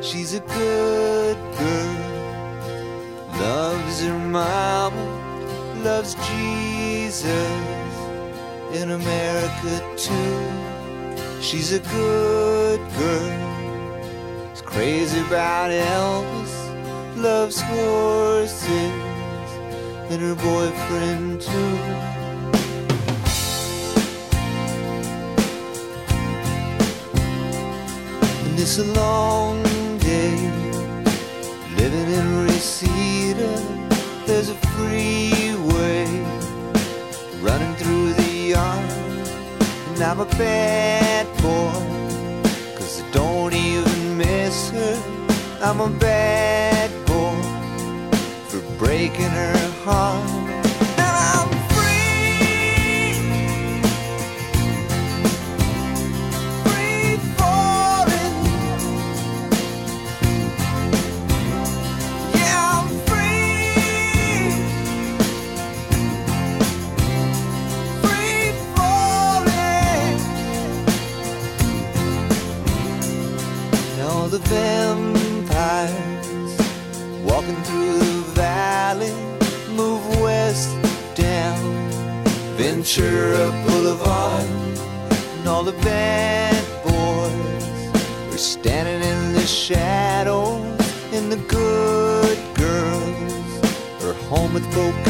She's a good girl, loves her mama, loves Jesus, in America too. She's a good girl, is crazy about Elvis, loves horses, and her boyfriend too. And it's a long day living in Reseda. There's a freeway running through the yard, and I'm a bad boy, 'cause I don't even miss her. I'm a bad boy for breaking her heart. And I'm free, free falling. Yeah, I'm free, free falling. And all the vampires walking through the valley move west down Ventura Boulevard, and all the bad boys are standing in the shadows, and the good girls are home with broken